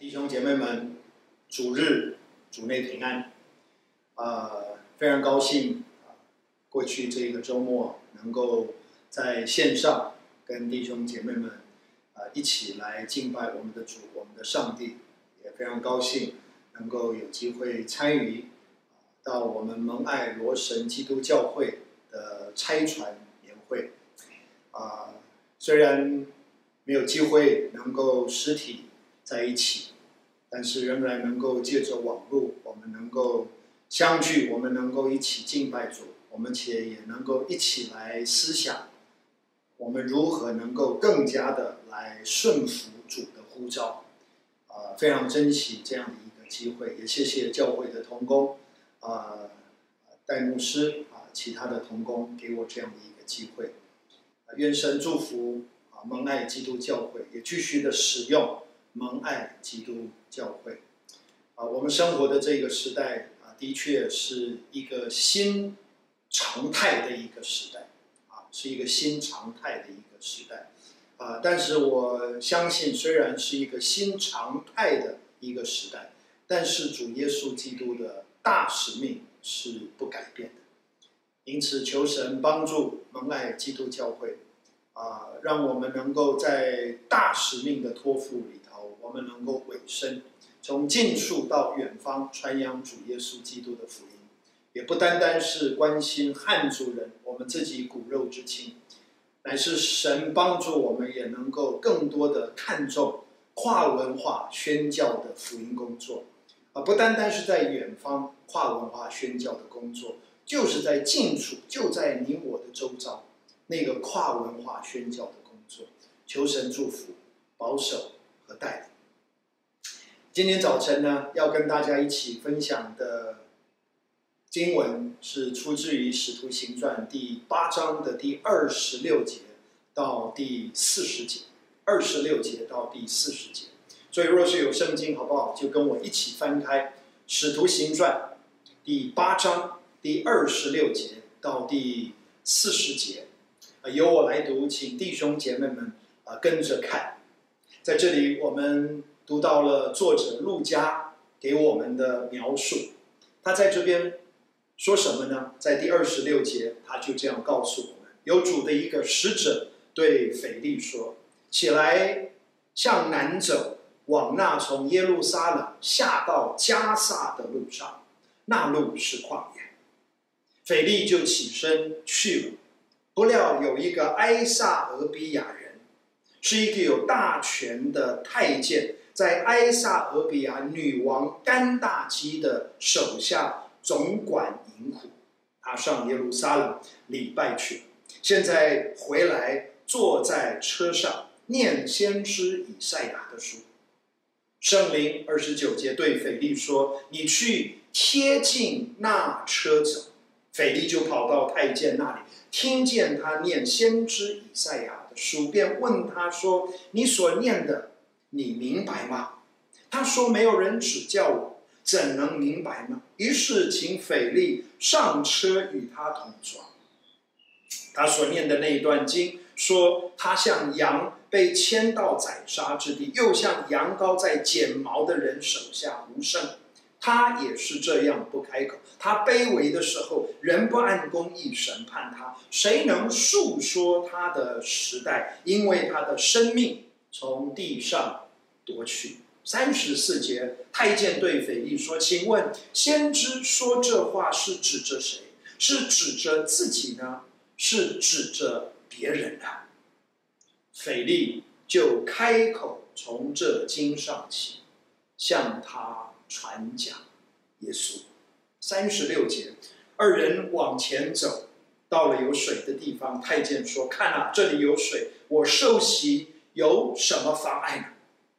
弟兄姐妹们，主日主内平安。非常高兴过去这个周末能够在线上跟弟兄姐妹们一起来敬拜我们的主，我们的上帝。也非常高兴能够有机会参与到我们蒙爱罗神基督教会的差传年会。虽然没有机会能够实体在一起，但是仍然能够借着网络，我们能够相聚，我们能够一起敬拜主，我们也能够一起来思想，我们如何能够更加的来顺服主的呼召。非常珍惜这样的一个机会，也谢谢教会的同工，戴牧师其他的同工给我这样的一个机会。愿神祝福蒙爱基督教会，也继续的使用蒙爱基督教会。我们生活的这个时代的确是一个新常态的一个时代，是一个新常态的一个时代。但是我相信，虽然是一个新常态的一个时代，但是主耶稣基督的大使命是不改变的。因此，求神帮助蒙爱基督教会，让我们能够在大使命的托付里头，我们能够委身，从近处到远方传扬主耶稣基督的福音。也不单单是关心汉族人，我们自己骨肉之亲，乃是神帮助我们也能够更多的看重跨文化宣教的福音工作。不单单是在远方跨文化宣教的工作，就是在近处，就在你我的周遭，那个跨文化宣教的工作。求神祝福、保守和带领。今天早晨呢，要跟大家一起分享的经文是出自于《使徒行传》第8章的第26节到第40节，26节到第40节。所以若是有圣经，好不好？就跟我一起翻开《使徒行传》第8章第26节到第40节。由我来读，请弟兄姐妹们跟着看。在这里，我们读到了作者路加给我们的描述。他在这边说什么呢？在第26节，他就这样告诉我们：有主的一个使者对腓力说：“起来，向南走，往那从耶路撒冷下到加撒的路上，那路是旷野。”腓力就起身去了。不料有一个埃撒俄比亚人，是一个有大权的太监，在埃撒俄比亚女王甘大基的手下总管银库。他上耶路撒冷礼拜去，现在回来坐在车上念先知以赛亚的书。圣灵29节对腓力说：“你去贴近那车走。”腓力就跑到太监那里，听见他念先知以赛亚的书，便问他说：“你所念的，你明白吗？”他说：“没有人指教我，怎能明白呢？”于是请腓力上车与他同床。他所念的那一段经说，他像羊被牵到宰杀之地，又像羊羔在剪毛的人手下无声。他也是这样不开口。他卑微的时候，人不按公义审判他，谁能述说他的时代？因为他的生命从地上夺去。34节，太监对腓力说：“请问先知说这话是指着谁？是指着自己呢？是指着别人呢？”腓力就开口从这经上起，向他传讲耶稣。36节，二人往前走，到了有水的地方。太监说：“看啊，这里有水，我受洗有什么妨碍呢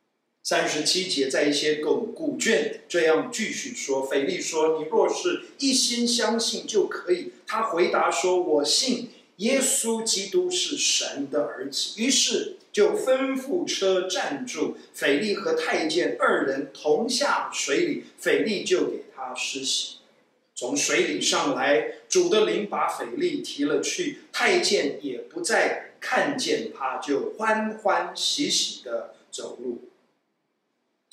？”37节，在一些古卷这样继续说。腓力说：“你若是一心相信就可以。”他回答说：“我信耶稣基督是神的儿子。”于是就吩咐车站住，腓力和太监二人同下水里，腓力就给他施洗。从水里上来，主的灵把腓力提了去，太监也不再看见他，就欢欢喜喜的走路。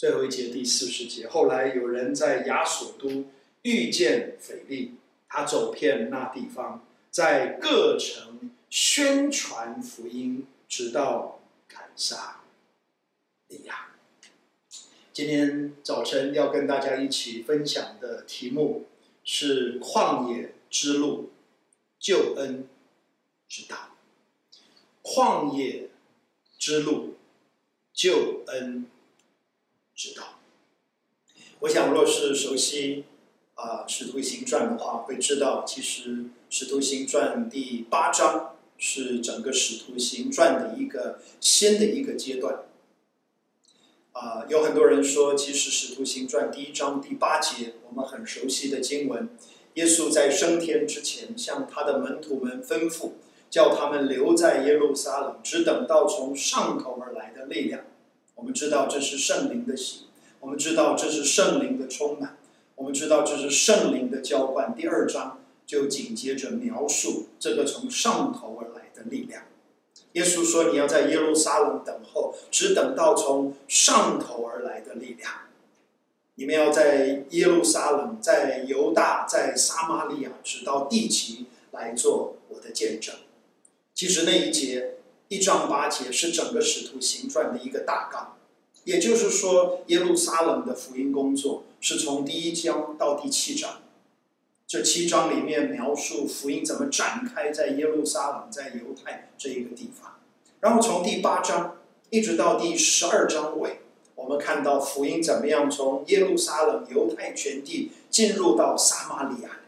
最后一节第40节，后来有人在亚索都遇见腓力，他走遍那地方，在各城宣传福音，直到凯撒利亚。今天早晨要跟大家一起分享的题目是旷野之路，救恩之道。旷野之路，救恩之道。我想若是熟悉使徒行传的话，会知道其实使徒行传第8章是整个使徒行传的一个新的一个阶段。有很多人说，其实使徒行传第1章第8节，我们很熟悉的经文，耶稣在升天之前向他的门徒们吩咐，叫他们留在耶路撒冷，只等到从上头而来的力量。我们知道这是圣灵的喜，我们知道这是圣灵的充满，我们知道这是圣灵的浇灌。第2章就紧接着描述这个从上头而来的力量。耶稣说，你要在耶路撒冷等候，只等到从上头而来的力量。你们要在耶路撒冷，在犹大，在撒玛利亚，直到地极来做我的见证。其实那一节1章8节是整个使徒行传的一个大纲，也就是说，耶路撒冷的福音工作是从第1章到第7章。这7章里面描述福音怎么展开在耶路撒冷，在犹太这一个地方。然后从第8章一直到第12章尾，我们看到福音怎么样从耶路撒冷、犹太全地进入到撒玛利亚，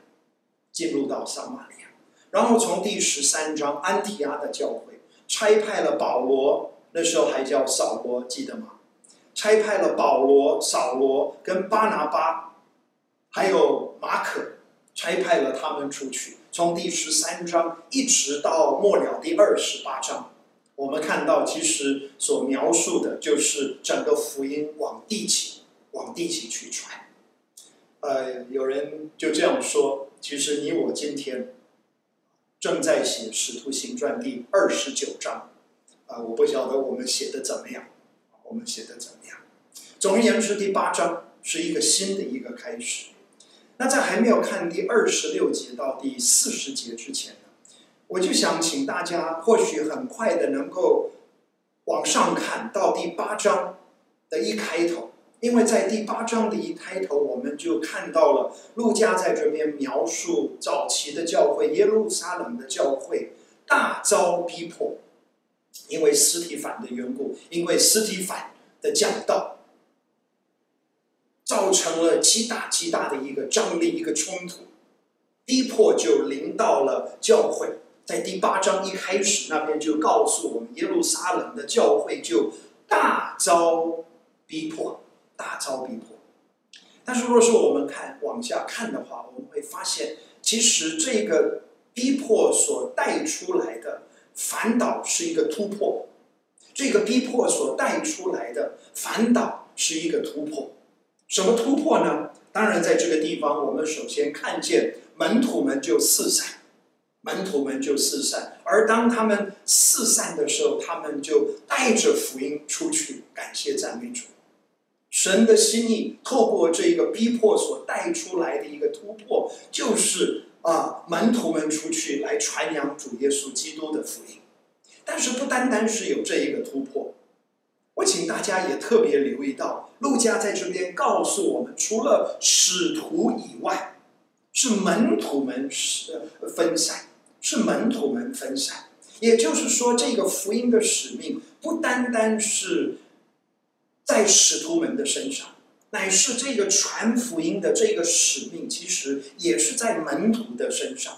然后从第13章安提阿的教会差派了保罗，那时候还叫扫罗，记得吗？差派了保罗、扫罗跟巴拿巴，还有马可，差派了他们出去。从第13章一直到末了第28章，我们看到其实所描述的就是整个福音往地极去传。有人就这样说，其实你我今天正在写使徒行传第29章。我不晓得我们写的怎么样，总而言之，第8章是一个新的一个开始。那在还没有看第26节到第40节之前呢，我就想请大家或许很快的能够往上看到第8章的一开头，因为在第8章的一开头，我们就看到了路加在这边描述早期的教会，耶路撒冷的教会大遭逼迫，因为司提反的缘故，因为司提反的讲道，造成了极大的一个张力，一个冲突，逼迫就临到了教会。在第8章一开始那边就告诉我们，耶路撒冷的教会就大遭逼迫。但是若是我们往下看的话，我们会发现，其实这个逼迫所带出来的反倒是一个突破。这个逼迫所带出来的反倒是一个突破。什么突破呢？当然在这个地方，我们首先看见门徒们就四散，而当他们四散的时候，他们就带着福音出去，感谢赞美主。神的心意透过这个逼迫所带出来的一个突破，就是门徒们出去来传扬主耶稣基督的福音。但是不单单是有这一个突破，我请大家也特别留意到，路加在这边告诉我们，除了使徒以外，是门徒们分散，也就是说，这个福音的使命不单单是在使徒们的身上，乃是这个传福音的这个使命，其实也是在门徒的身上。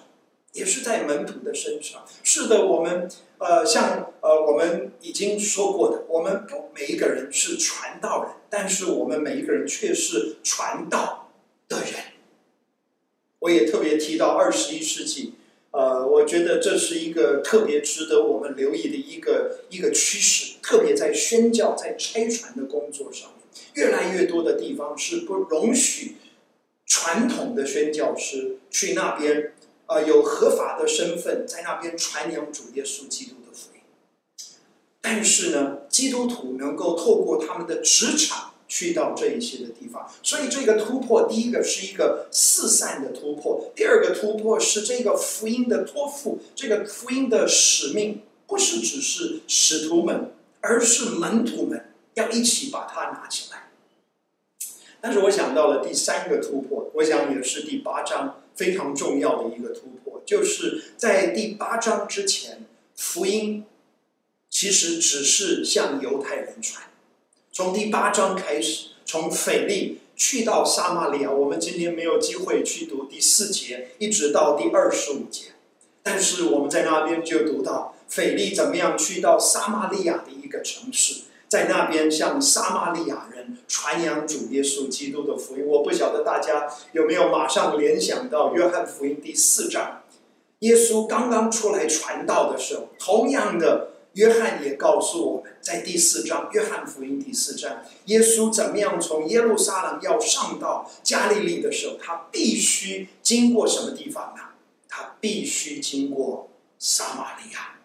是的，我们像我们已经说过的，我们不每一个人是传道人，但是我们每一个人却是传道的人。我也特别提到21世纪，我觉得这是一个特别值得我们留意的一个趋势，特别在宣教、在差传的工作上面，越来越多的地方是不容许传统的宣教师去那边有合法的身份在那边传扬主耶稣基督的福音。但是呢，基督徒能够透过他们的职场去到这一些的地方。所以这个突破，第一个是一个四散的突破，第二个突破是这个福音的托付，这个福音的使命不是只是使徒们，而是门徒们要一起把它拿起来。但是我想到了第三个突破，我想也是第8章非常重要的一个突破，就是在第8章之前，福音其实只是向犹太人传。从第8章开始，从腓利去到撒玛利亚，我们今天没有机会去读第4节一直到第25节，但是我们在那边就读到腓利怎么样去到撒玛利亚的一个城市，在那边向撒玛利亚人传扬主耶稣基督的福音。我不晓得大家有没有马上联想到约翰福音第4章，耶稣刚刚出来传道的时候，同样的约翰也告诉我们，在第4章，约翰福音第4章，耶稣怎么样从耶路撒冷要上到加利利的时候，他必须经过什么地方呢？他必须经过撒玛利亚。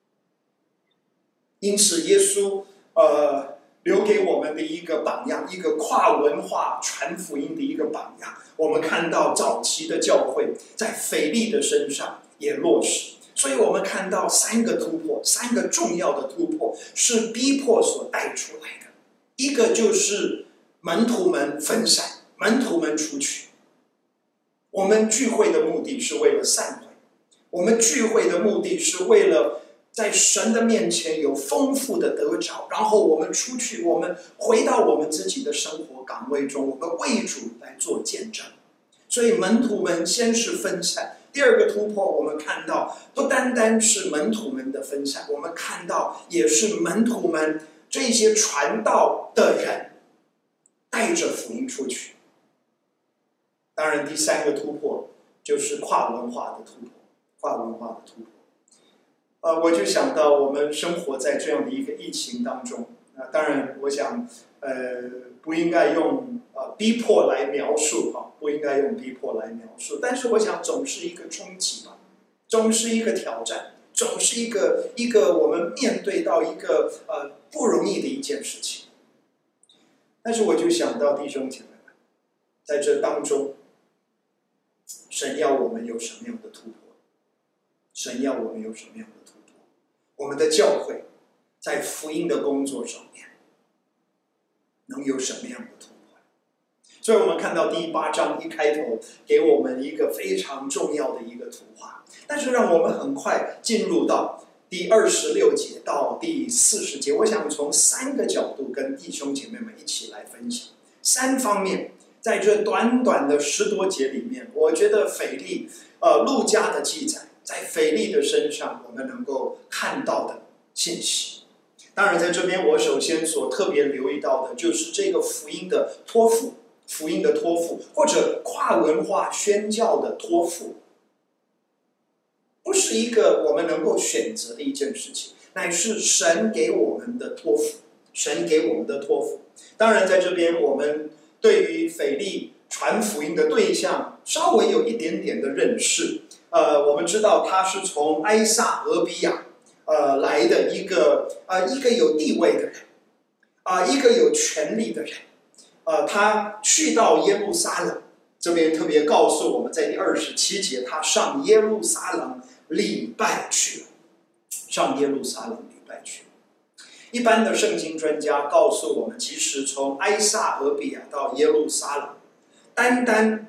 因此耶稣留给我们的一个榜样，一个跨文化传福音的一个榜样。我们看到早期的教会在腓利的身上也落实，所以我们看到3个突破，3个重要的突破是逼迫所带出来的。一个就是门徒们分散，门徒们出去。我们聚会的目的是为了散会，我们聚会的目的是为了在神的面前有丰富的得着，然后我们出去，我们回到我们自己的生活岗位中，我们为主来做见证。所以门徒们先是分散。第二个突破，我们看到不单单是门徒们的分散，我们看到也是门徒们这些传道的人带着福音出去。当然第3个突破就是跨文化的突破，跨文化的突破。我就想到我们生活在这样的一个疫情当中，当然我想不应该用逼迫来描述不应该用逼迫来描述，但是我想总是一个冲击吧，总是一个挑战，总是一个我们面对到一个不容易的一件事情。但是我就想到弟兄姐妹们，在这当中，神要我们有什么样的突破？神要我们有什么样的突破？我们的教会在福音的工作上面能有什么样的突破？所以我们看到第8章一开头给我们一个非常重要的一个图画，但是让我们很快进入到第26节到第40节，我想从3个角度跟弟兄姐妹们一起来分享3方面。在这短短的10多节里面，我觉得腓利路加的记载，在腓利的身上我们能够看到的信息。当然在这边我首先所特别留意到的就是这个福音的托付，福音的托付，或者跨文化宣教的托付，不是一个我们能够选择的一件事情，乃是神给我们的托付，神给我们的托付。当然在这边我们对于腓利传福音的对象稍微有一点点的认识。我们知道他是从埃撒俄比亚来的一个有地位的人，一个有权力的人。他去到耶路撒冷，这边特别告诉我们，在第27节，他上耶路撒冷礼拜去了，上耶路撒冷礼拜去了。一般的圣经专家告诉我们，其实从埃撒俄比亚到耶路撒冷，单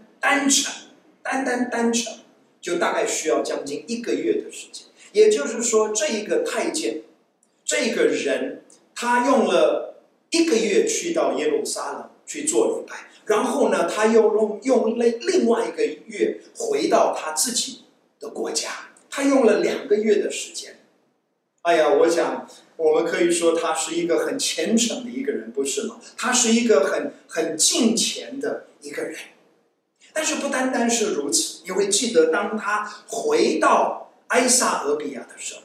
程就大概需要将近1个月的时间。也就是说，这一个太监，这个人，他用了1个月去到耶路撒冷去做礼拜，然后呢，他又用另外1个月回到他自己的国家，他用了2个月的时间。哎呀，我想我们可以说他是一个很虔诚的一个人，不是吗？他是一个很敬虔的一个人。但是不单单是如此，你会记得当他回到埃撒俄比亚的时候，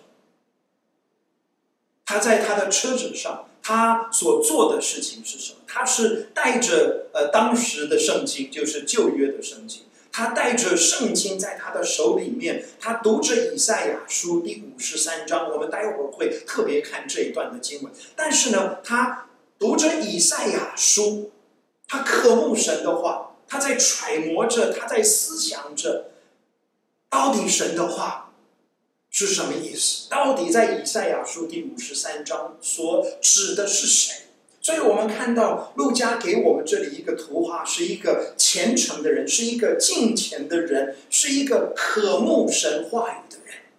他在他的车子上，他所做的事情是什么？他是带着当时的圣经，就是旧约的圣经，他带着圣经在他的手里面，他读着以赛亚书第53章，我们待会儿会特别看这一段的经文。但是呢，他读着以赛亚书，他渴慕神的话，他在揣摩着，他在思想着，到底神的话是什么意思？到底在以赛亚书第53章所指的是谁？所以我们看到路加给我们这里一个图画，是一个虔诚的人，是一个敬虔的人，是一个渴慕神话语的人。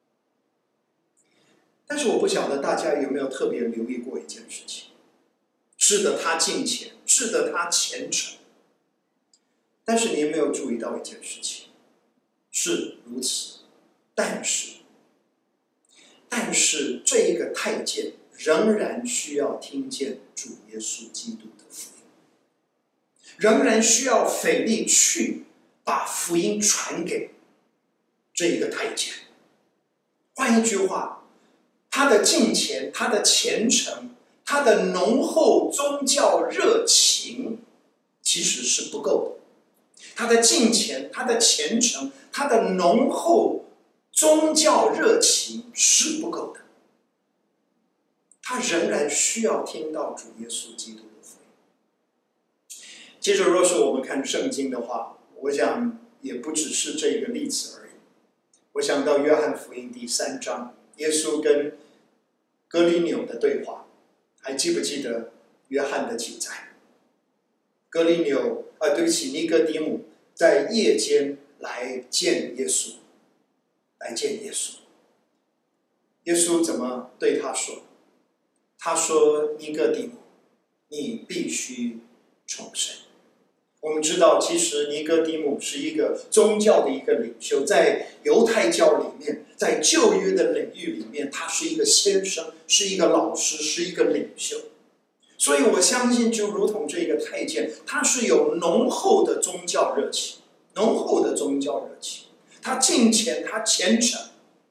但是我不晓得大家有没有特别留意过一件事情，是的，他敬虔，是的，他虔诚。但是你有没有注意到一件事情？是如此，但是这一个太监仍然需要听见主耶稣基督的福音，仍然需要腓力去把福音传给这一个太监。换一句话，他的敬虔，他的虔诚，他的浓厚宗教热情其实是不够的。他的敬虔，他的虔诚，他的浓厚宗教热情是不够的。他仍然需要听到主耶稣基督的福音。接着，若是我们看圣经的话，我想也不只是这个例子而已。我想到约翰福音第3章，耶稣跟哥利纽的对话，还记不记得约翰的记载？尼哥底母在夜间来见耶稣，耶稣怎么对他说？他说：“尼哥底母，你必须重生。”我们知道，其实尼哥底母是一个宗教的一个领袖，在犹太教里面，在旧约的领域里面，他是一个先生，是一个老师，是一个领袖。所以我相信，就如同这个太监，他是有浓厚的宗教热情，他敬虔，他虔诚。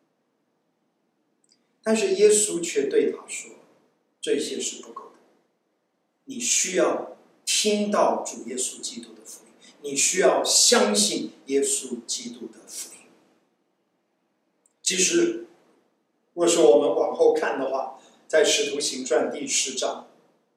但是耶稣却对他说，这些是不够的，你需要听到主耶稣基督的福音，你需要相信耶稣基督的福音。其实，若是我们往后看的话，在使徒行传第10章，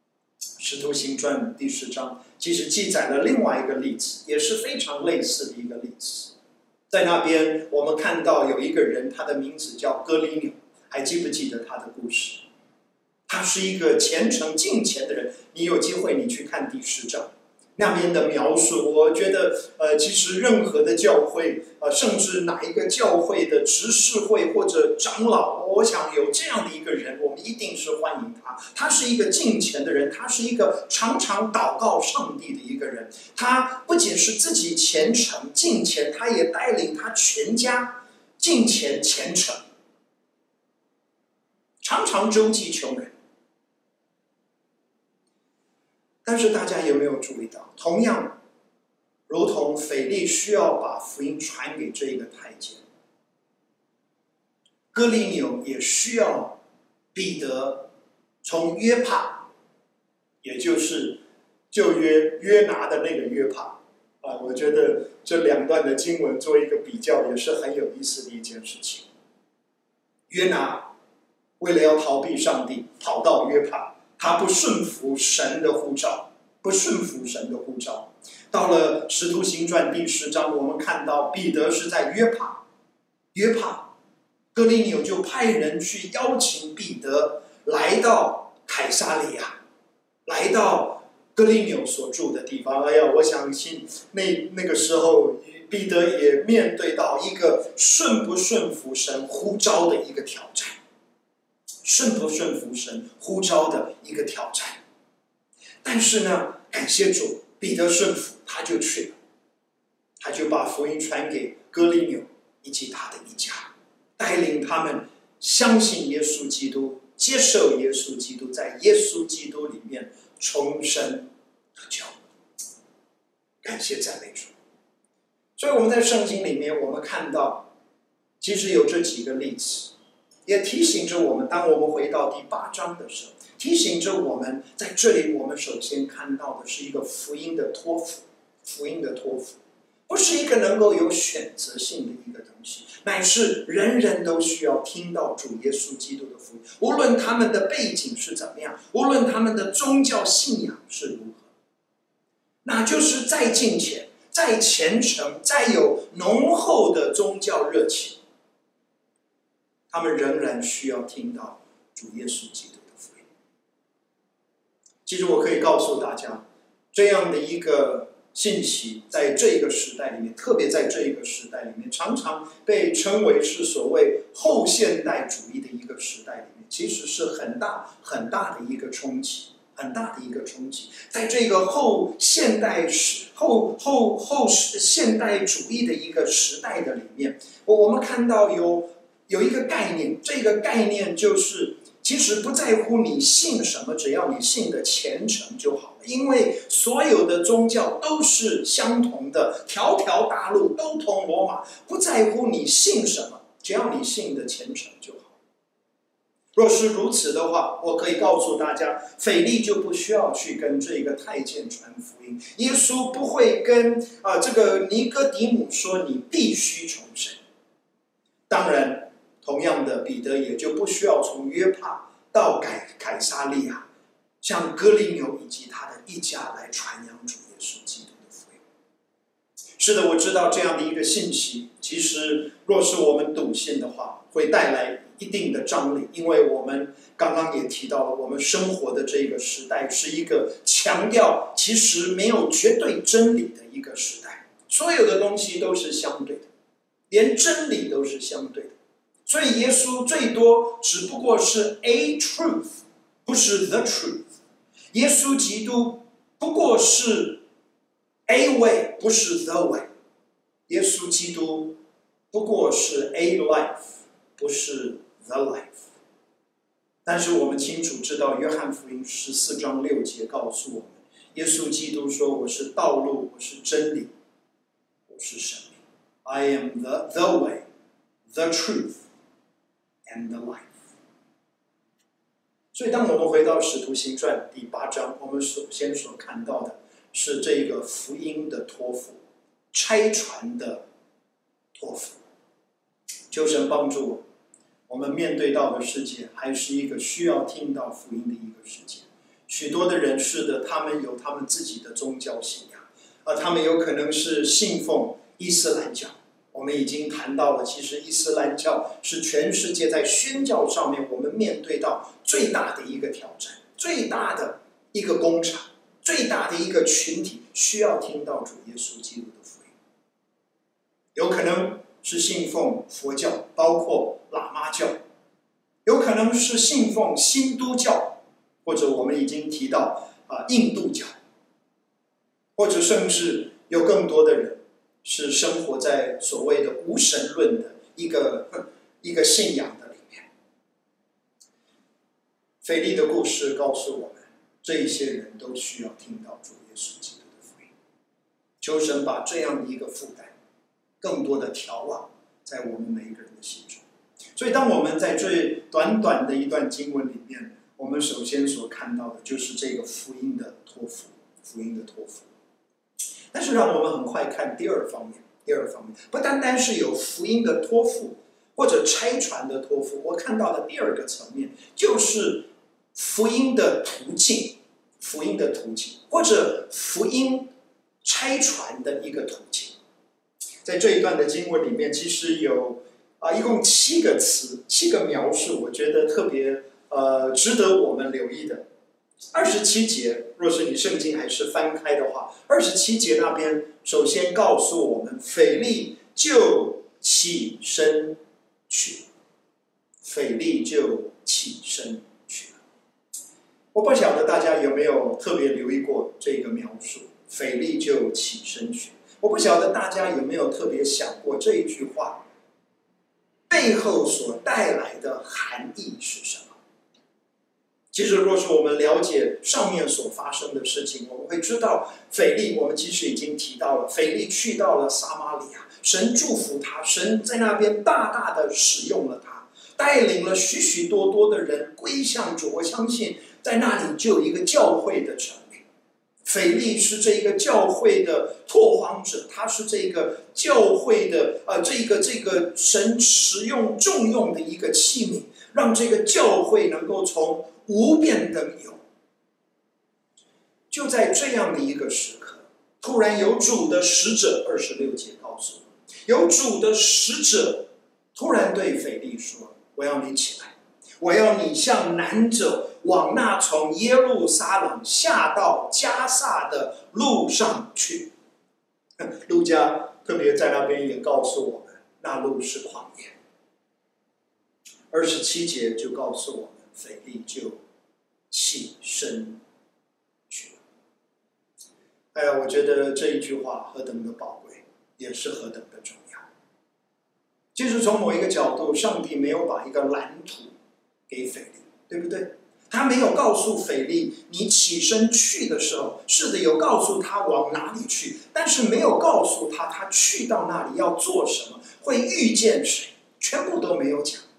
其实记载了另外一个例子，也是非常类似的一个例子。在那边，我们看到有一个人，他的名字叫哥利纽，还记不记得他的故事？他是一个虔诚敬虔的人，你有机会你去看第10章那边的描述，我觉得其实任何的教会甚至哪一个教会的执事会或者长老，我想有这样的一个人，我们一定是欢迎他。他是一个敬虔的人，他是一个常常祷告上帝的一个人。他不仅是自己虔诚敬虔，他也带领他全家敬虔虔诚，常常周济穷人。但是大家有没有注意到，同样如同腓力需要把福音传给这个太监，哥利纽也需要彼得从约帕，也就是旧约约拿的那个约帕我觉得这两段的经文做一个比较，也是很有意思的一件事情。约拿为了要逃避上帝，跑到约帕，他不顺服神的呼召。到了使徒行传第10章，我们看到彼得是在约帕，哥利纽就派人去邀请彼得来到凯撒利亚，来到哥利纽所住的地方。我相信那个时候彼得也面对到一个顺不顺服神呼召的一个挑战，但是呢，感谢主，彼得顺服，他就去了，他就把福音传给哥利纽以及他的一家，带领他们相信耶稣基督，接受耶稣基督，在耶稣基督里面重生得救。感谢赞美主。所以我们在圣经里面，我们看到其实有这几个例子，也提醒着我们，当我们回到第8章的时候，提醒着我们，在这里我们首先看到的是一个福音的托付。 不是一个能够有选择性的一个东西，乃是人人都需要听到主耶稣基督的福音，无论他们的背景是怎么样，无论他们的宗教信仰是如何，那就是再敬虔、再虔诚、再有浓厚的宗教热情，他们仍然需要听到主耶稣基督的福音。其实我可以告诉大家，这样的一个信息在这个时代里面，特别在这个时代里面，常常被称为是所谓后现代主义的一个时代里面，其实是很大很大的一个冲击，很大的一个冲击。在这个后现代主义的一个时代的里面，我们看到有一个概念，这个概念就是其实不在乎你信什么，只要你信的虔诚就好了。因为所有的宗教都是相同的，条条大路都通罗马，不在乎你信什么，只要你信的虔诚就好。若是如此的话，我可以告诉大家，腓力就不需要去跟这个太监传福音，耶稣不会跟这个尼哥底母说你必须重生。当然同样的，彼得也就不需要从约帕到凯撒利亚，向哥利牛以及他的一家来传扬主耶稣基督的福音。是的，我知道这样的一个信息，其实若是我们笃信的话，会带来一定的张力，因为我们刚刚也提到了，我们生活的这个时代是一个强调其实没有绝对真理的一个时代，所有的东西都是相对的，连真理都是相对的。所以耶稣最多只不过是 a truth， 不是 the truth。 耶稣基督不过是 a way， 不是 the way。 耶稣基督不过是 a life， 不是 the life。 但是我们清楚知道，约翰福音14章6节告诉我们，耶稣基督说，我是道路，我是真理，我是生命。 I am the way, the truth and the life。 所以当我们回到使徒行传第8章，我们首先所看到的是这个福音的托付，差传的托付。求神帮助我们面对到的世界还是一个需要听到福音的一个世界。许多的人是的，他们有他们自己的宗教信仰，他们有可能是信奉伊斯兰教。我们已经谈到了，其实伊斯兰教是全世界在宣教上面我们面对到最大的一个挑战，最大的一个工厂，最大的一个群体需要听到主耶稣基督的福音。有可能是信奉佛教，包括喇嘛教，有可能是信奉新都教，或者我们已经提到印度教，或者甚至有更多的人是生活在所谓的无神论的一个信仰的里面。腓力的故事告诉我们，这一些人都需要听到主耶稣基督的福音。求神把这样的一个负担更多的调望在我们每一个人的心中。所以当我们在这短短的一段经文里面，我们首先所看到的就是这个福音的托付，福音的托付。但是让我们很快看第二方面，不单单是有福音的托付或者差传的托付，我看到的第二个层面就是福音的途径，或者福音差传的一个途径。在这一段的经文里面，其实有一共7个词，7个描述，我觉得特别值得我们留意的。27节，若是你圣经还是翻开的话，27节那边首先告诉我们，腓力就起身去。我不晓得大家有没有特别留意过这个描述，腓力就起身去。我不晓得大家有没有特别想过这一句话背后所带来的含义是什么。其实若是我们了解上面所发生的事情，我们会知道腓力，我们其实已经提到了，腓力去到了撒玛利亚，神祝福他，神在那边大大的使用了他，带领了许许多多的人归向主。我相信在那里就有一个教会的成立。 腓利是这个教会的拓荒者，他是这个教会的这个神使用重用的一个器皿，让这个教会能够从无变登有。就在这样的一个时刻，突然有主的使者，26节告诉我们，有主的使者突然对腓利说：“我要你起来，我要你向南走，往那从耶路撒冷下到迦萨的路上去。”路加特别在那边也告诉我们，那路是旷野。27节就告诉我们，腓利就起身去了。哎呀，我觉得这一句话何等的宝贵，也是何等的重要。其实从某一个角度，上帝没有把一个蓝图给腓利，对不对？他没有告诉腓利，你起身去的时候，是的，有告诉他往哪里去，但是没有告诉他，他去到那里要做什么，会遇见谁，全部都没有讲。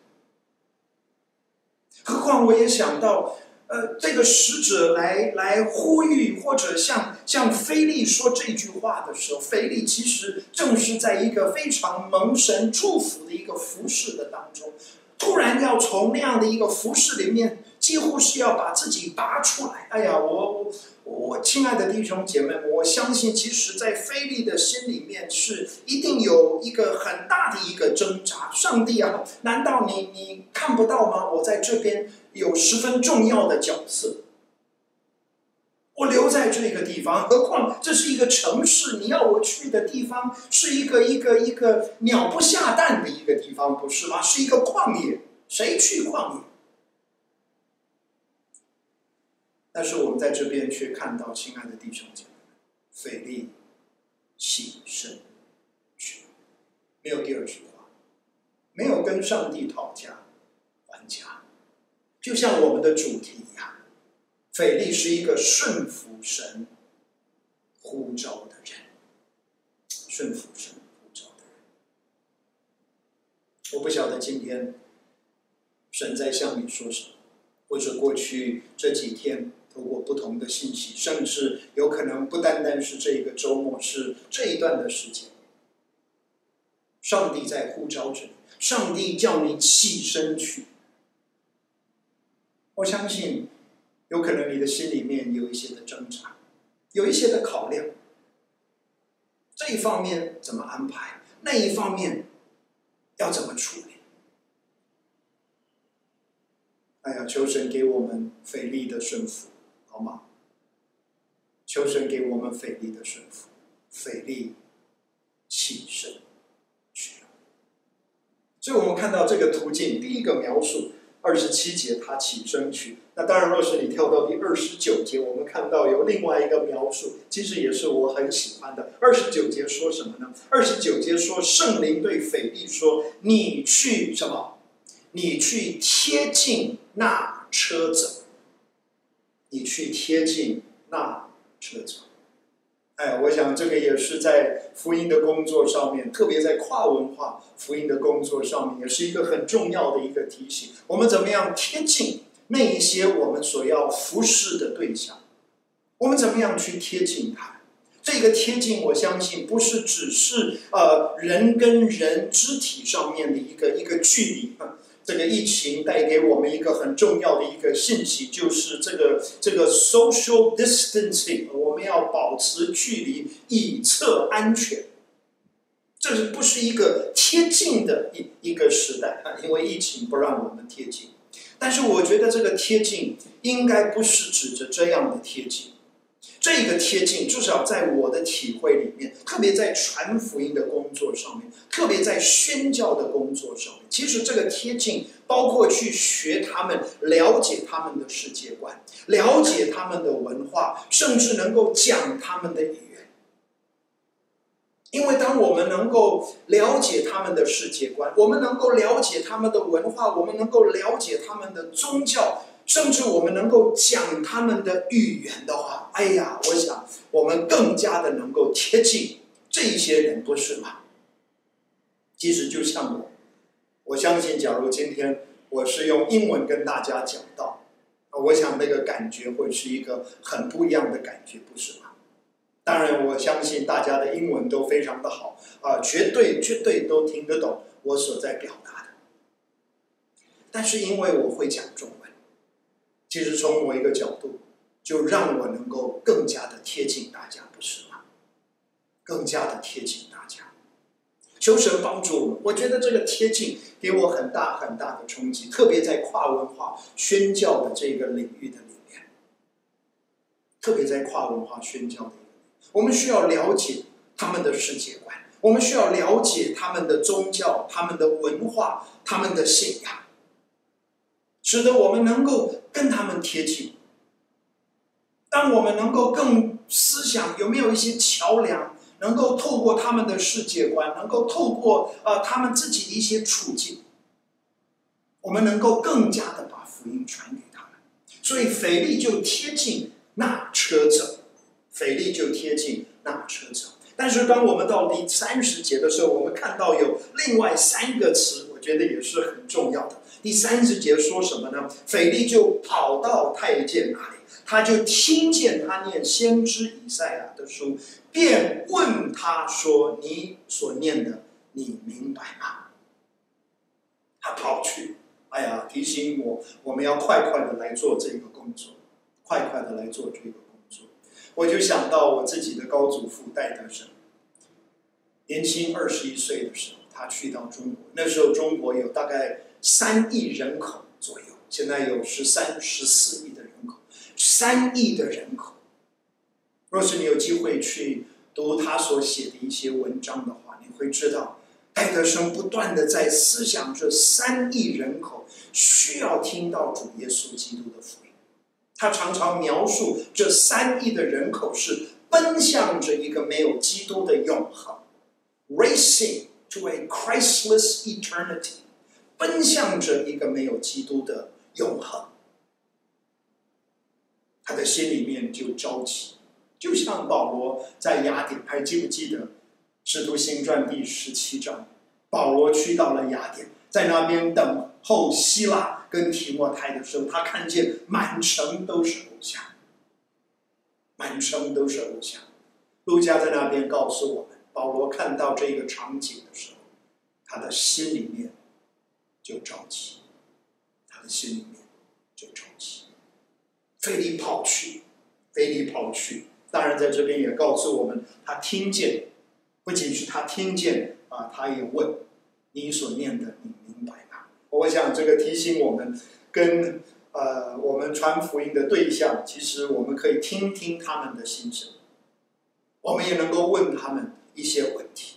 何况我也想到，这个使者来呼吁，或者向腓利说这句话的时候，腓利其实正是在一个非常蒙神祝福的一个服事的当中，突然要从那样的一个服事里面，几乎是要把自己拔出来。哎呀，我亲爱的弟兄姐妹们，我相信其实在腓利的心里面是一定有一个很大的一个挣扎。上帝啊，难道你看不到吗？我在这边有十分重要的角色，我留在这个地方，何况这是一个城市，你要我去的地方是一个鸟不下蛋的一个地方，不是吗？是一个旷野，谁去旷野？但是我们在这边却看到，亲爱的弟兄姐妹，腓利起身去，没有第二句话，没有跟上帝讨价还价，就像我们的主题一样，腓利是一个顺服神呼召的人，顺服神呼召的人。我不晓得今天神在向你说什么，或者过去这几天透过不同的信息，甚至有可能不单单是这个周末，是这一段的时间，上帝在呼召着你，上帝叫你起身去。我相信有可能你的心里面有一些的挣扎，有一些的考量，这一方面怎么安排，那一方面要怎么处理。哎呀，求神给我们腓利的顺服，好吗？求神给我们腓利的顺服。腓利起身去了。所以我们看到这个途径，第一个描述27节他起身去。那当然，若是你跳到第29节，我们看到有另外一个描述，其实也是我很喜欢的。29节说什么呢？29节说，圣灵对腓利说：“你去什么？你去贴近那车走。你去贴近那车走。”哎，我想这个也是在福音的工作上面，特别在跨文化福音的工作上面，也是一个很重要的一个提醒。我们怎么样贴近那一些我们所要服侍的对象？我们怎么样去贴近他？这个贴近，我相信不是只是人跟人肢体上面的一个距离。这个疫情带给我们一个很重要的一个信息，就是这个 social distancing， 我们要保持距离，以策安全。这不是一个贴近的一个时代，因为疫情不让我们贴近。但是我觉得这个贴近应该不是指着这样的贴近。这个贴近，至少在我的体会里面，特别在传福音的工作上面，特别在宣教的工作上面，其实这个贴近包括去学他们，了解他们的世界观，了解他们的文化，甚至能够讲他们的语言。因为当我们能够了解他们的世界观，我们能够了解他们的文化，我们能够了解他们的宗教，甚至我们能够讲他们的语言的话，哎呀，我想我们更加的能够贴近这些人，不是吗？其实就像我相信假如今天我是用英文跟大家讲到， 我想那个感觉会是一个很不一样的感觉，不是吗？当然，我相信大家的英文都非常的好绝对都听得懂我所在表达的。但是因为我会讲中文，其实从某一个角度，就让我能够更加的贴近大家，不是吗？更加的贴近大家。求神帮助我们，我觉得这个贴近给我很大的冲击，特别在跨文化宣教的这个领域的里面，特别在跨文化宣教的领域，我们需要了解他们的世界观，我们需要了解他们的宗教、他们的文化、他们的信仰，使得我们能够跟他们贴近。当我们能够更思想有没有一些桥梁，能够透过他们的世界观，能够透过他们自己的一些处境，我们能够更加的把福音传给他们。所以腓力就贴近那车者，腓力就贴近那车者。但是当我们到第30节的时候，我们看到有另外3个词，我觉得也是很重要的。第30节说什么呢？腓力就跑到太监那里，他就听见他念先知以赛亚的书，便问他说：“你所念的，你明白吗？”他跑去，提醒我们要快的来做这个工作，快的来做这个工作。我就想到我自己的高祖父戴德生，年轻21岁的时候，他去到中国，那时候中国有大概3亿人口左右，现在有13、14亿的人口，3亿的人口。若是你有机会去读他所写的一些文章的话，你会知道戴德生不断的在思想这3亿人口需要听到主耶稣基督的福音。他常常描述这3亿的人口是奔向着一个没有基督的永恒， racing to a Christless eternity， 奔向着一个没有基督的永恒。他的心里面就着急，就像保罗在雅典，还记不记得使徒行传第17章，保罗去到了雅典，在那边等候希腊跟提摩太的时候，他看见满城都是偶像，满城都是偶像。路加在那边告诉我们，保罗看到这个场景的时候，他的心里面就着急，他的心里面就着急。腓力跑去，当然在这边也告诉我们，他听见，不仅是他听见他也问：“你所念的，你明白吗？”我想这个提醒我们，跟我们传福音的对象，其实我们可以听听他们的心声，我们也能够问他们一些问题。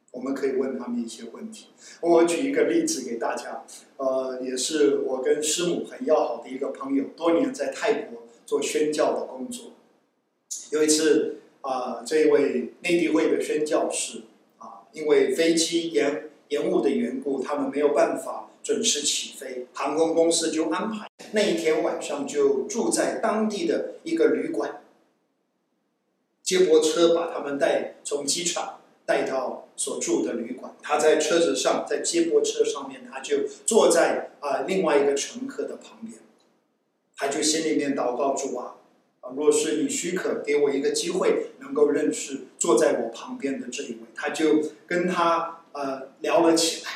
我举一个例子给大家，也是我跟师母很要好的一个朋友，多年在泰国做宣教的工作。有一次这一位内地会的宣教士因为飞机延误的缘故，他们没有办法准时起飞，航空公司就安排那一天晚上就住在当地的一个旅馆，接驳车把他们从机场带到所住的旅馆。他在车子上，在接驳车上面，他就坐在另外一个乘客的旁边，他就心里面祷告：主若是你许可，给我一个机会，能够认识坐在我旁边的这一位。他就跟他聊了起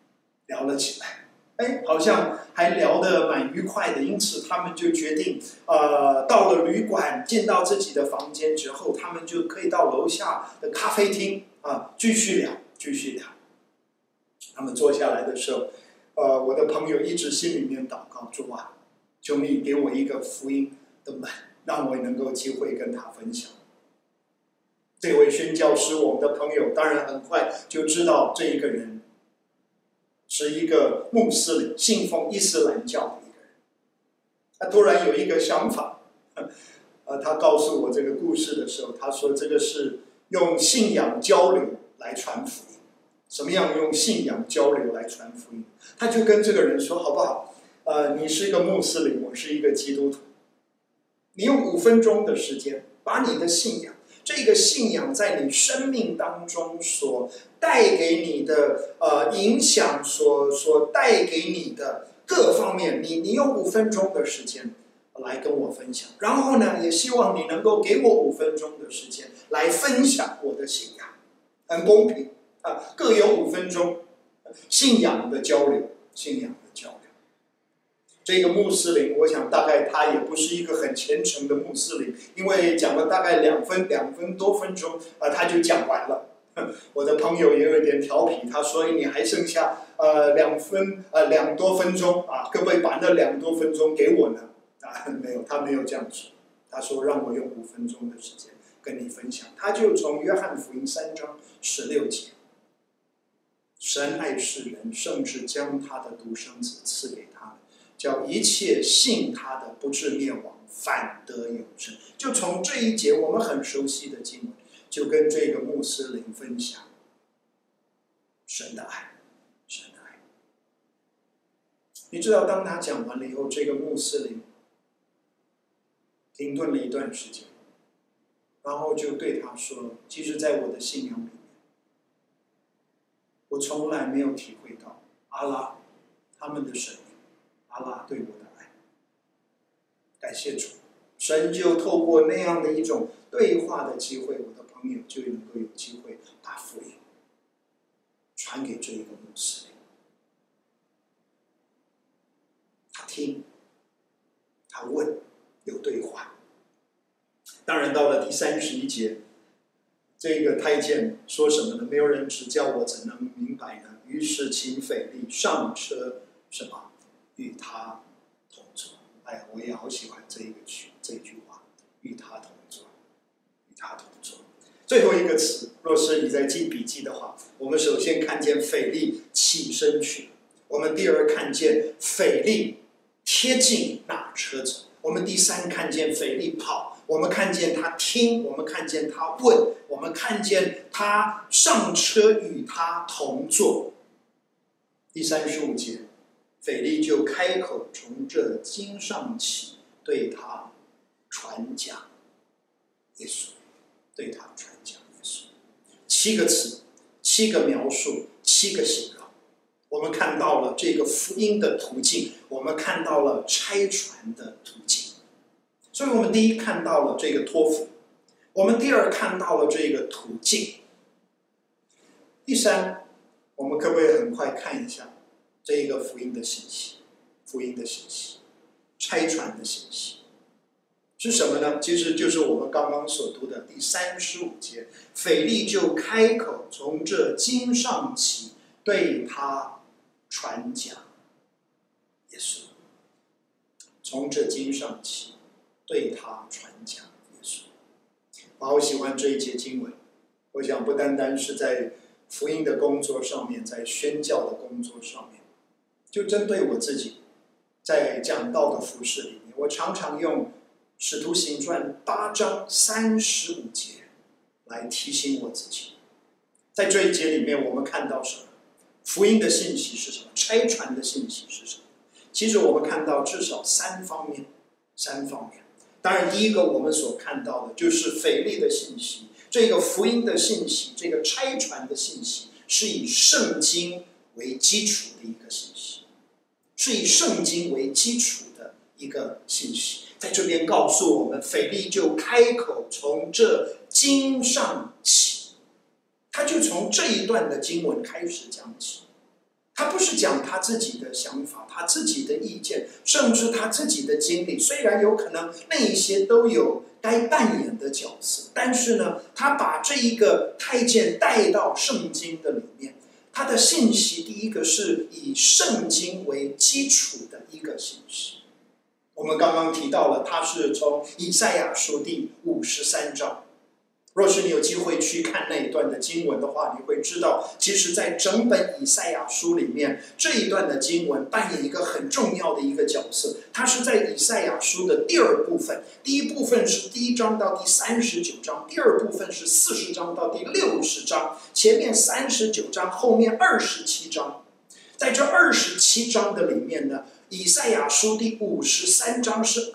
来，好像还聊得蛮愉快的。因此他们就决定到了旅馆，进到自己的房间之后，他们就可以到楼下的咖啡厅继续聊。他们坐下来的时候，我的朋友一直心里面祷告：主求你给我一个福音的门，让我能够机会跟他分享。这位宣教师，我们的朋友，当然很快就知道这一个人是一个穆斯林，信奉伊斯兰教的一个人。他突然有一个想法，他告诉我这个故事的时候，他说这个是用信仰交流来传福音。什么样用信仰交流来传福音？他就跟这个人说：好不好？你是一个穆斯林，我是一个基督徒。你用5分钟的时间，把你的信仰，这个信仰在你生命当中所带给你的影响，所带给你的各方面，你用5分钟的时间来跟我分享。然后呢，也希望你能够给我5分钟的时间来分享我的信仰，很公平啊，各有5分钟，信仰的交流，信仰的交流。这个穆斯林，我想大概他也不是一个很虔诚的穆斯林，因为讲了大概2分多分钟他就讲完了。我的朋友也有一点调皮，他说你还剩下2多分钟啊，可不可以把那2多分钟给我呢？没有，他没有这样说，他说让我用5分钟的时间跟你分享。他就从约翰福音3章16节，神爱世人，甚至将他的独生子赐给他们，叫一切信他的不至灭亡，反得永生。就从这一节我们很熟悉的经文，就跟这个穆斯林分享神的爱，神的爱。你知道，当他讲完了以后，这个穆斯林停顿了一段时间，然后就对他说：“其实，在我的信仰里面，我从来没有体会到阿拉，他们的神，阿拉对我的爱。感谢主，神就透过那样的一种对话的机会，我的朋友就能够有机会把福音传给这一个穆斯林。他听，他问，有对话。当然，到了第31节，这个太监说什么呢？没有人指教我，怎能明白呢？于是请腓力上车，什么与他同坐。哎呀，我也好喜欢这句话，与他同坐，与他同坐。最后一个词，若是你在记笔记的话，我们首先看见腓力起身去，我们第二看见腓力贴近那车子，我们第三看见腓力跑，我们看见他听，我们看见他问，我们看见他上车与他同坐。第35节，腓力就开口从这经上起，对他传讲耶稣，对他传讲耶稣。7个词，7个描述，7个形容。我们看到了这个福音的途径，我们看到了差传的途径。所以我们第一看到了这个托付，我们第二看到了这个途径。第三，我们可不可以很快看一下这一个福音的信息？福音的信息，差传的信息是什么呢？其实就是我们刚刚所读的第35节，腓力就开口从这经上起，对他传讲耶稣。从这经上起，对他传讲耶稣。我好喜欢这一节经文，我想不单单是在福音的工作上面，在宣教的工作上面，就针对我自己在讲道的服事里面，我常常用使徒行传8章35节来提醒我自己。在这一节里面，我们看到什么？福音的信息是什么？差传的信息是什么？其实我们看到至少3方面。当然，第一个我们所看到的就是腓力的信息，这个福音的信息，这个差传的信息，是以圣经为基础的一个信息，是以圣经为基础的一个信息。在这边告诉我们，腓力就开口从这经上起，他就从这一段的经文开始讲起。他不是讲他自己的想法，他自己的意见，甚至他自己的经历，虽然有可能那一些都有该扮演的角色，但是呢，他把这一个太监带到圣经的里面。他的信息第一个是以圣经为基础的一个信息。我们刚刚提到了，他是从以赛亚书第53章。若是你有机会去看那一段的经文的话，你会知道，其实在整本以赛亚书里面，这一段的经文扮演一个很重要的一个角色。它是在以赛亚书的第二部分，第一部分是第1章到第39章，第二部分是40章到第60章，前面39章，后面27章。在这27章的里面呢，以赛亚书第53章是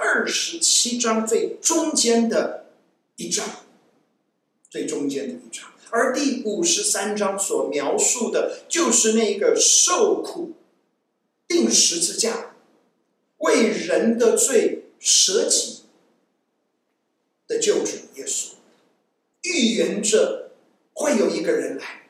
27章最中间的一章。最中间的一章，而第53章所描述的就是那个受苦、钉十字架、为人的罪舍己的救主耶稣，预言着会有一个人来，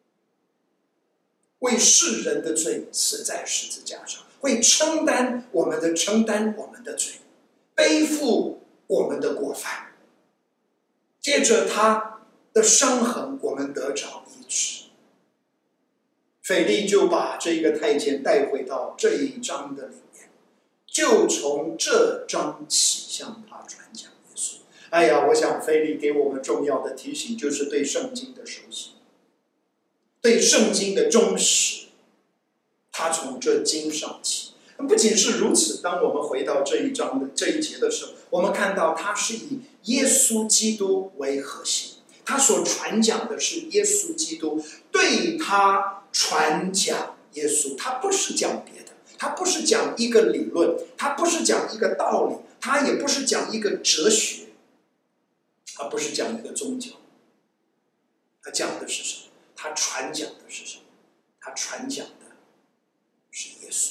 为世人的罪死在十字架上，会承担我们的罪，背负我们的过犯。借着他的伤痕，我们得着医治。腓力就把这个太监带回到这一章的里面，就从这章起向他传讲耶稣。哎呀，我想腓力给我们重要的提醒，就是对圣经的熟悉，对圣经的忠实。他从这经上起。不仅是如此，当我们回到这一章的这一节的时候，我们看到他是以耶稣基督为核心，他所传讲的是耶稣基督，对他传讲耶稣，他不是讲别的，他不是讲一个理论，他不是讲一个道理，他也不是讲一个哲学，他不是讲一个宗教，他讲的是什么？他传讲的是什么？他传讲的是耶稣。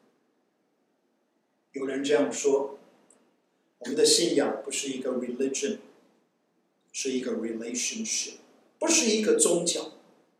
有人这样说，我们的信仰不是一个 religion， 是一个 relationship， 不是一个宗教，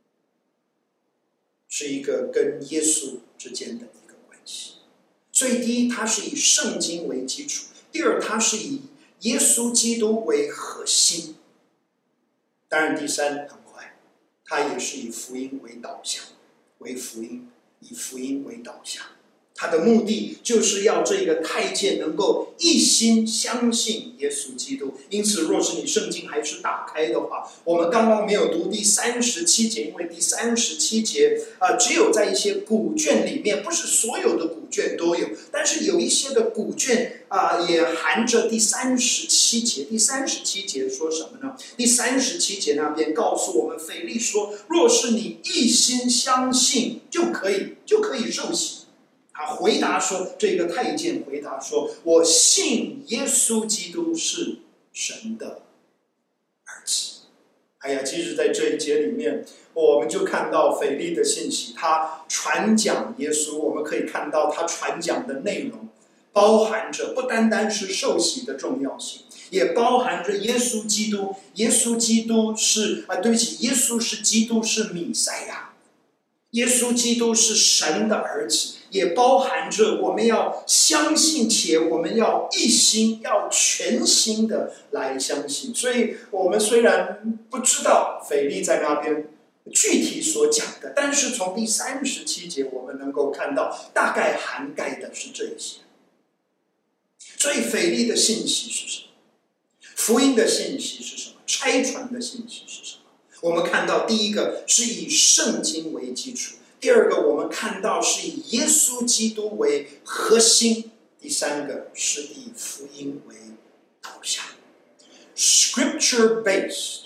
是一个跟耶稣之间的一个关系。所以第一，它是以圣经为基础；第二，它是以耶稣基督为核心；当然第三，很快，它也是以福音为导向，以福音为导向。他的目的就是要这个太监能够一心相信耶稣基督。因此，若是你圣经还是打开的话，我们刚刚没有读第37节，因为第37节只有在一些古卷里面，不是所有的古卷都有，但是有一些的古卷也含着第37节。第37节说什么呢？第37节那边告诉我们，腓力说，若是你一心相信，就可以受洗。他回答说，这个太监回答说，我信耶稣基督是神的儿子。哎呀，其实在这一节里面，我们就看到腓力的信息，他传讲耶稣，我们可以看到他传讲的内容包含着不单单是受洗的重要性，也包含着耶稣基督。耶稣基督是耶稣是基督，是弥赛亚。耶稣基督是神的儿子，也包含着我们要相信，且我们要一心，要全心的来相信。所以我们虽然不知道腓力在那边具体所讲的，但是从第37节我们能够看到，大概涵盖的是这些。所以腓力的信息是什么？福音的信息是什么？差传的信息是什么？我们看到第一个是以圣经为基础，第二个我们看到是以耶稣基督为核心，第三个是以福音为导向。Scripture based,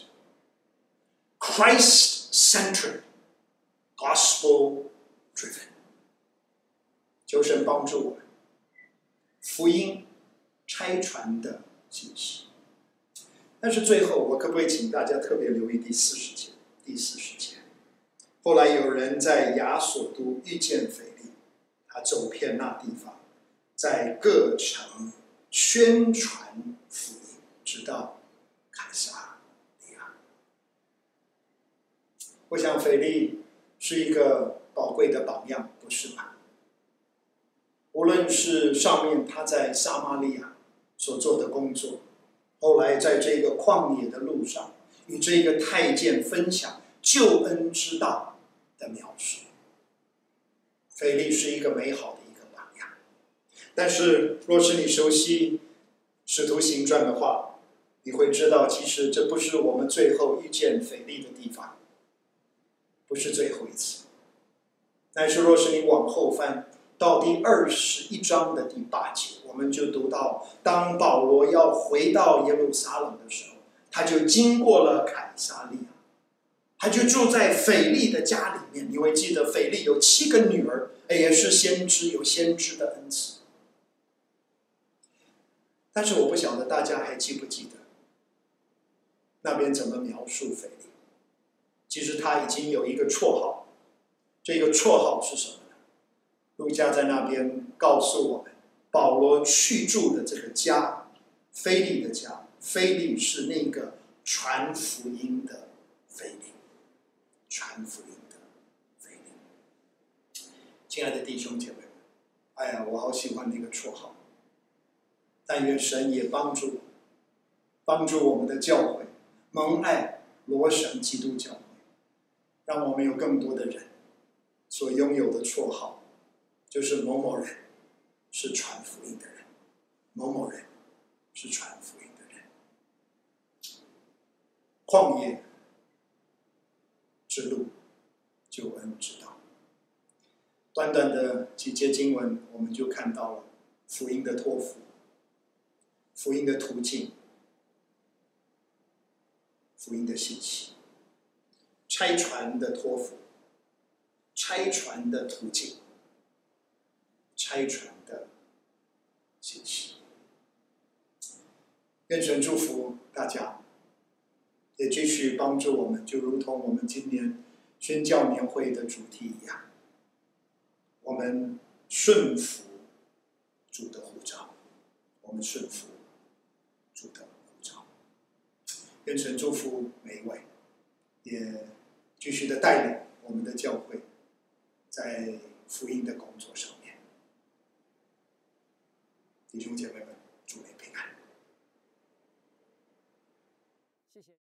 Christ centered, gospel driven。求神帮助我们，福音差传的信息。但是最后，我可不可以请大家特别留意第40节？第40节，后来有人在亚索都遇见腓力，他走遍那地方，在各城宣传福音，直到凯撒利亚。我想腓力是一个宝贵的榜样，不是吗？无论是上面他在撒玛利亚所做的工作，后来在这个旷野的路上，与这个太监分享救恩之道的描述，腓力是一个美好的一个榜样。但是若是你熟悉使徒行传的话，你会知道其实这不是我们最后遇见腓力的地方，不是最后一次。但是若是你往后翻到第21章的第8节，我们就读到，当保罗要回到耶路撒冷的时候，他就经过了凯撒利亚，他就住在腓力的家里面。你会记得腓力有7个女儿，也是先知，有先知的恩赐。但是我不晓得大家还记不记得那边怎么描述腓力。其实他已经有一个绰号，这个绰号是什么呢？路加在那边告诉我们， 保罗去住的这个家，腓利的家，腓利是那个传福音的腓利，传福音的腓利。亲爱的弟兄姐妹们，哎呀，我好喜欢那个绰号。但愿神也帮助我们的教会蒙爱罗省基督教会，让我们有更多的人所拥有的绰号，就是某某人是传福音的人，某某人是传福音的人。旷野之路，救恩之道。短短的几节经文，我们就看到了福音的托付，福音的途径，福音的信息，拆传的托付，拆传的途径，拆传的信息。愿神祝福大家，也继续帮助我们，就如同我们今年宣教年会的主题一样，我们顺服主的呼召，我们顺服主的呼召。愿神祝福每一位，也继续的带领我们的教会在福音的工作上面。弟兄姐妹们，祝你平安。